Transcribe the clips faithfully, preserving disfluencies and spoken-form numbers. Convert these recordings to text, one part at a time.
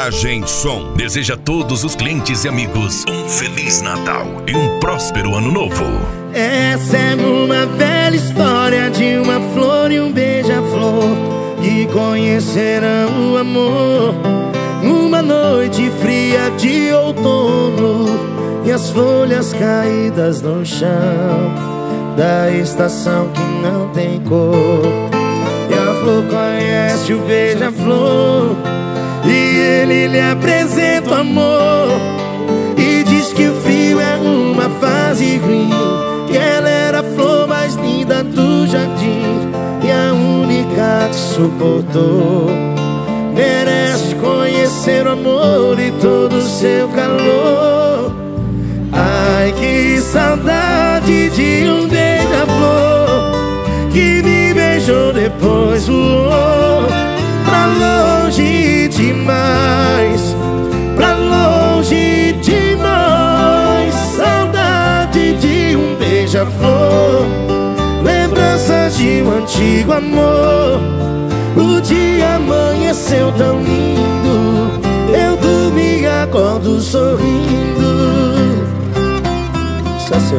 Imagem Som deseja a todos os clientes e amigos um Feliz Natal e um próspero Ano Novo. Essa é uma velha história de uma flor e um beija-flor que conheceram o amor numa noite fria de outono, e as folhas caídas no chão da estação que não tem cor. E a flor conhece o beija-flor e ele lhe apresenta o amor, e diz que o frio é uma fase ruim, que ela era a flor mais linda do jardim e a única que suportou. Merece conhecer o amor e todo o seu calor. Ai, que saudade de um beija-flor que me beijou, depois voou pra longe demais, pra longe de nós. Saudade de um beija-flor, lembranças de um antigo amor. O dia amanheceu tão lindo, eu dormi e acordo sorrindo. Só seu.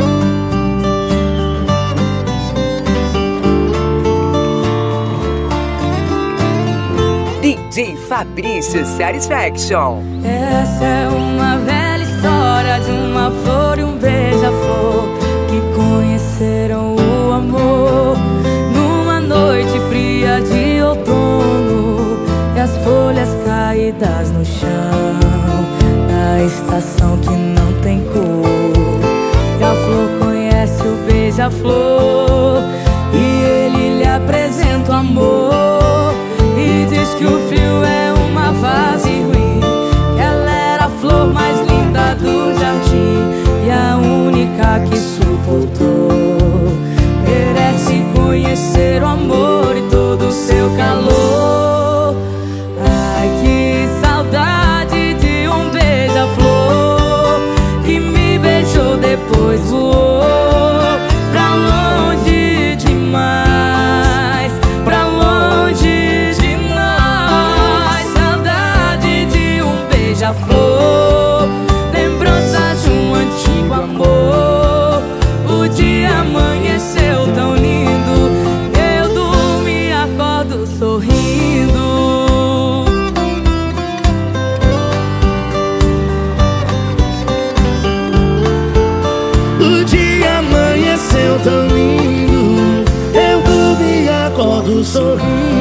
D J Fabrício Satisfaction. Essa é uma velha história de uma flor e um beija-flor que conheceram o amor numa noite fria de outono, e as folhas caídas no chão da estação que não tem cor. E a flor conhece o beija-flor e ele lhe apresenta o amor, e diz que o frio é uma fase ruim, que ela era a flor mais linda do jardim e a única que suportou. Merece conhecer o amor e todo o seu calor. Ai, que saudade de um beija-flor que me beijou, depois voou pra longe demais, pra longe de nós. Saudade de um beija-flor, lembranças de um antigo amor. O dia amanheceu tão lindo, eu durmo e acordo sorrindo. O dia amanheceu tão lindo, eu durmo e acordo sorrindo.